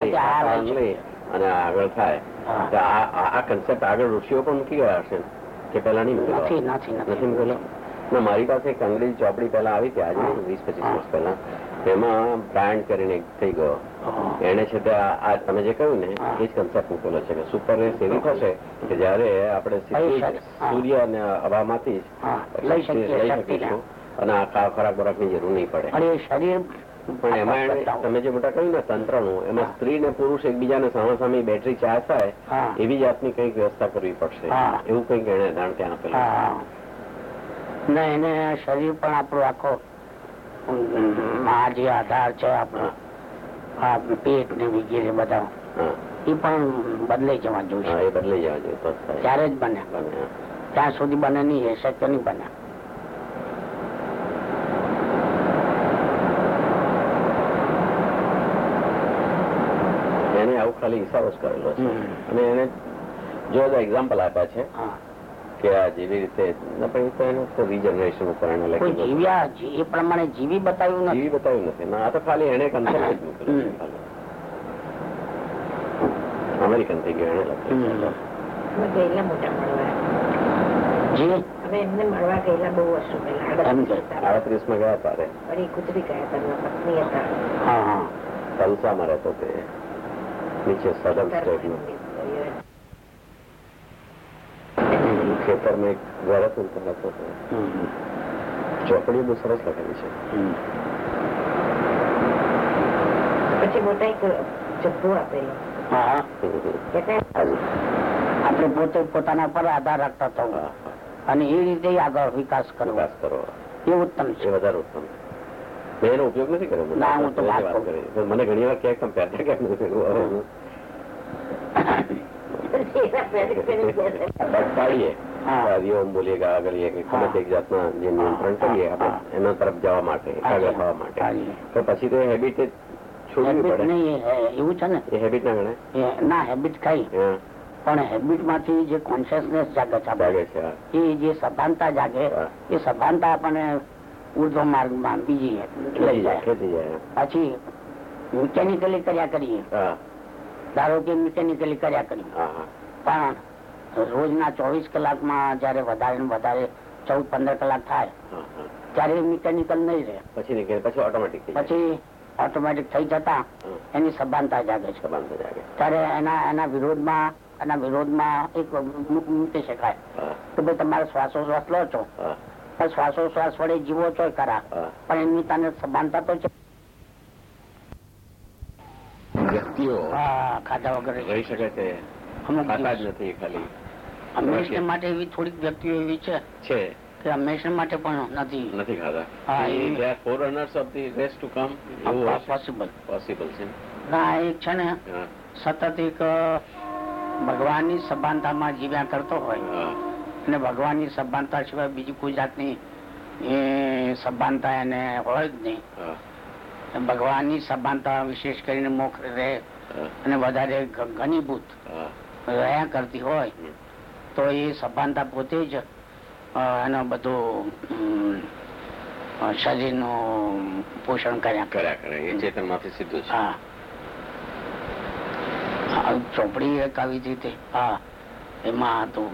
અને આગળ થાય. આ કન્સેપ્ટ આગળ ઋષિઓ પણ મૂકી ગયા હશે કે પેલા નહીં મૂકેલો? મારી પાસે એક અંગ્રેજી ચોપડી પેલા આવી હતી, આજે 20-25 વર્ષ પહેલા. એમાં બ્રાન્ડ કરીને થઈ ગયો. એને છે તે તમે જે કહ્યું ને એ જ કન્સેપ્ટ મૂકેલો છે કે સુપર રેસ એવી થશે કે જયારે આપણે સૂર્ય અને હવામાંથી લઈ શકીશું અને આ ખોરાક બરાકની જરૂર નહીં પડે. પણ એમાં તમે જે મોટા કહ્યું ને તંત્રનું, એમાં સ્ત્રી ને પુરુષ એકબીજાને સામે બેટરી ચાર્જ થાય એવી જાતની કઈક વ્યવસ્થા કરવી પડશે, એવું કઈક એને જાણ ત્યાં આપેલું. ના, એને શરીર પણ આપણું આખો જે આધાર છે આપણો પેટ ને વગેરે બધા એ પણ બદલાઈ જવા જોઈએ. એ બદલાઈ જવા જોઈએ ત્યારે જ બને, ત્યાં સુધી બને નહીં, એ શક્ય નહીં બને. એને આવું ખાલી ઈશારો જ કરેલો છે. અને એને જો એક્ઝામ્પલ આપ્યા છે કે આ જેવી રીતે રીજનરેશન ઉપર એને એ પ્રમાણે જીવી બતાવ્યું નથી. આ તો ખાલી એને કન્સેપ્ટ જ મૂકેલું. અમેરિકન થઈ ગયો એને લખ્યું. એમને મળવા ગયેલા બહુ વર્ષો પહેલા 38 માં ગયા તારે ગુજરી ગયા. પત્ની હતા, તલસામાં રહેતો તે નીચે સદર્ન સ્ટેટમાં ખેતર માં એક ઘર હતું રહેતો. ચોપડી બહુ સરસ લખેલી છે. પછી મોટા એક જથ્થો આપેલો. આપણે પોતે પોતાના પર આધાર રાખતા થવું અને એ રીતે આગળ વિકાસ કરવો એ ઉત્તમ છે, વધારે ઉત્તમ. મેં એનો ઉપયોગ નથી કર્યો. મને ઘણી વાર ક્યાંક તમે પહેરતા ક્યાંક નથી કર્યું. બોલીએ ગાવા કરીએ કે એક જાતના જે નિયંત્રણ કરીએ એના તરફ જવા માટે, એકાગ્ર થવા માટે. તો પછી તો હેબિટ છોડવી પડે. એવું છે ને, એ હેબિટ ના ગણાય. ના, હેબિટ કઈ પણ હેબિટ માંથી જે કોન્શિયસનેસ જાગે છે, એ જે સભાનતા જાગે, એ સભાનતા આપણને ઉર્ધ્વ માર્ગમાં બીજી લઈ જાય. પછી મિકેનિકલી કર્યા કરીએ, ધારો કે મિકેનિકલી કર્યા કરીએ, પણ રોજના 24 કલાકમાં જયારે વધારે 14-15 કલાક થાય ત્યારે મિકેનિકલ નહીં રહે. પછી ઓટોમેટિક થઈ જતા એની સભાનતા જાગે છે. ત્યારે એના વિરોધમાં એક મૂકી શકાય કે ભાઈ તમારે શ્વાસોશ્વાસ લો છો, પણ શ્વાસોશ્વાસ વડે જીવો છો ખરા, પણ એની તને સભાનતા તો છે. વ્યક્તિઓ ખાધા વગર રહી શકે છે, નથી ખાલી હંમેશા માટે એવી થોડીક વ્યક્તિઓ એવી છે કે હંમેશા માટે પણ નથી ખાધા. પોસિબલ છે. ના, એક છે ને સતત એક ભગવાનની સભાનતામાં જીવ્યા કરતો હોય અને ભગવાનની સભાનતા સિવાય બીજી કોઈ જાતની સભાનતા એને હોય જ નહીં. ભગવાનની સભાનતા વિશેષ કરીને મોક્ષ રહે અને વધારે ઘનીભૂત રહ્યા કરતી હોય તો એ સભાનતા પોતે જ એનો બધું શરીરનું પોષણ કર્યા કરે. એ ચેતનમાંથી સીધું છે. હા, ચોપડી એક આવી રીતે. હા, એમાં તો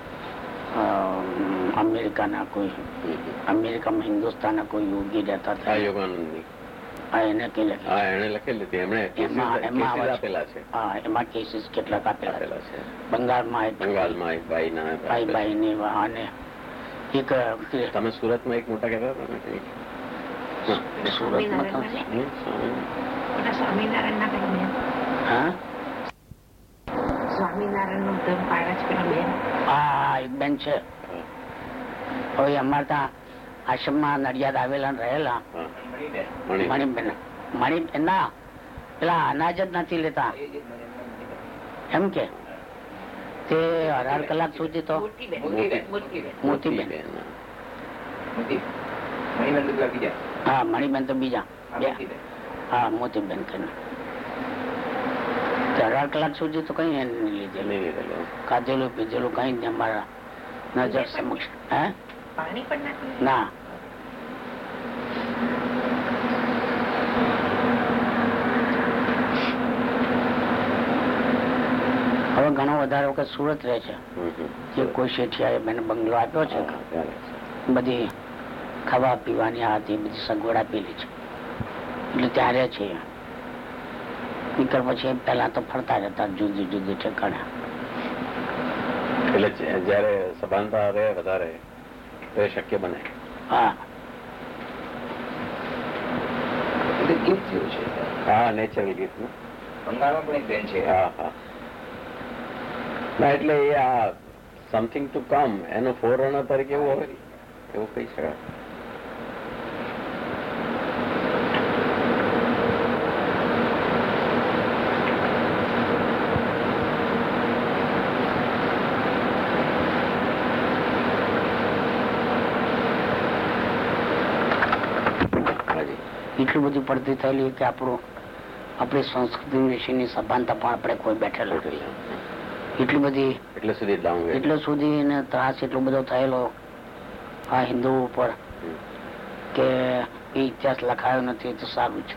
અમેરિકામાં હિન્દુસ્તાનના કોઈ યોગી રહેતા હતા. એને લખેલી એમાં કેસીસ કેટલાક આપેલા છે. બંગાળમાં એક ભાઈ ને એક તમે સુરતમાં એક મોટા કહેતા એક બેન છે. હવે અમારે ત્યાં આશ્રમમાં નડિયાદ આવેલા રહેલા મણિબેન ના પેલા અનાજ જ નથી લેતા એમ કે તે 18 કલાક સુધી તો મોતીબેન. હા, મણિબેન તો બીજા. હા, મોતીબેન કે 18 કલાક સુધી તો કઈ લીધેલું, ખાધેલું પીધેલું કઈ જ અમારા નજર સમક્ષ. ના, હવે ઘણો વધારે વખત સુરત રહે છે. જે કોઈ શેઠિયાએ મને બંગલો આપ્યો છે, બધી ખાવા પીવાની આ હતી બધી સગવડ આપેલી છે, એટલે ત્યારે છે. નીકળ પછી પેલા તો ફરતા જતા જુદી જુદી ઠેકાણે. એટલે જયારે સભાનતા રહે વધારે તો એ શક્ય બને. હા, ગીત થયું છે. હા, નેચરલ ગીત નું બંગાળમાં પણ એક બેન છે. હા હા, ના એટલે એ આ સમથિંગ ટુ કમ એનો ફોરરનર તરીકે એવું હોય એવું કહી શકાય. એટલી બધી પડતી થયેલી કે આપણી સંસ્કૃતિ વિશેની સભાનતા પણ આપણે કોઈ બેઠેલો એટલી બધી એટલે સુધી ત્રાસ એટલો બધો થયેલો આ હિન્દુ ઉપર કે એ ઇતિહાસ લખાયો નથી તો સારું છે.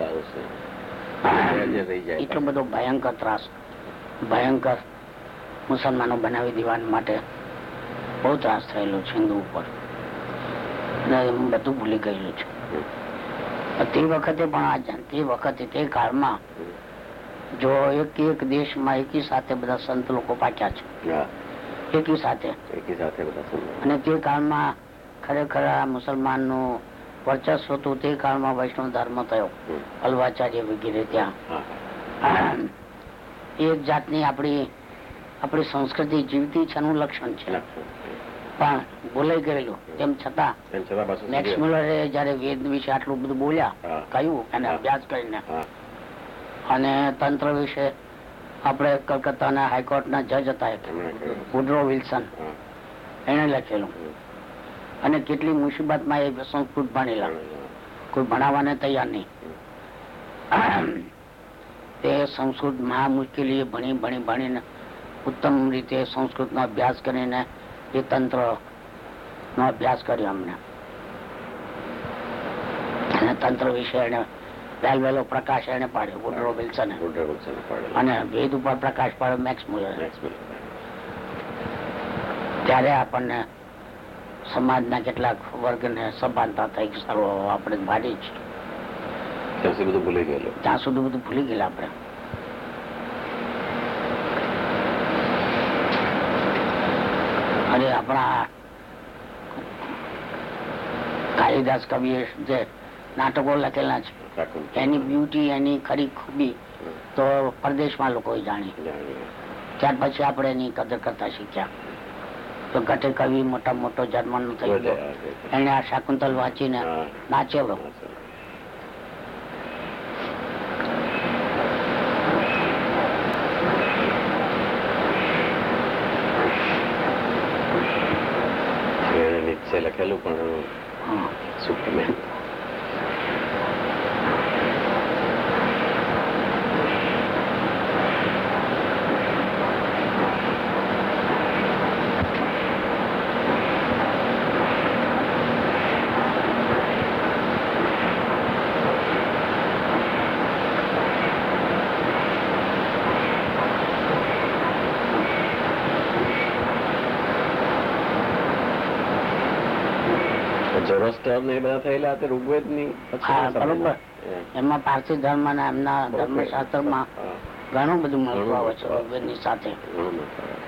એટલો બધો ભયંકર ત્રાસ, ભયંકર મુસલમાનો બનાવી દેવા માટે બહુ ત્રાસ થયેલો છે હિન્દુ ઉપર, અને બધું ભૂલી ગયેલું છે. તે વખતે પણ આ તે વખતે તે કાળમાં જો એક દેશમાં એકી સાથે બધા સંત લોકો પાક્યા છે, એકી સાથે અને તે કાળમાં ખરેખર આ મુસલમાન નું વર્ચસ્વ હતું. તે કાળમાં વૈષ્ણવ ધર્મ થયો, અલ્વાચાર્ય વગેરે ત્યાં એક જાતની આપણી સંસ્કૃતિ જીવતી છે એનું લક્ષણ છે, પણ બોલાઈ ગયેલું. તેમ છતાં મેક્સ મુલરે જયારે વેદ વિશે આટલું બધું બોલ્યા, કહ્યું એને અભ્યાસ કરીને, અને તંત્ર વિશે આપણે કલકત્તાના હાઈકોર્ટના જજ હતા વુડરો વિલ્સન, એને લખેલું. અને કેટલી મુસીબતમાં એ સંસ્કૃત ભણેલા, કોઈ ભણાવવાને તૈયાર નહીં. તે સંસ્કૃત મહા મુશ્કેલી ભણીને ઉત્તમ રીતે સંસ્કૃતનો અભ્યાસ કરીને એ તંત્ર નો અભ્યાસ કર્યો અમને, અને તંત્ર વિશે એને વહેલો પ્રકાશ એને પાડ્યો વુડરો વિલ્સને, અને વેદ ઉપર પ્રકાશ પાડ્યો મેક્સ મુલરે. ત્યારે આપણને સમાજના કેટલાક વર્ગને સભાનતા થઈ સારો આપણે ભારી છે. ત્યાં સુધી બધું ભૂલી ગયેલા આપણે. અને આપણા કાલિદાસ કવિએ જે નાટકો લખેલા છે એની બ્યુટી, એની ખરી ખૂબી તો પરદેશમાં લોકો જાણી. ત્યાર પછી આપણે એની કદર કરતા શીખ્યા. તો ઘટે કવિ મોટો જર્મન થઈ ગયો, એને આ શાકુંતલ વાંચીને નાચેલો. લખેલું પણ સુપરમેન. એમાં પારસી ધર્મ અને એમના ધર્મશાસ્ત્રમાં ઘણું બધું મળતું આવે છે ઋગ્વેદ ની સાથે.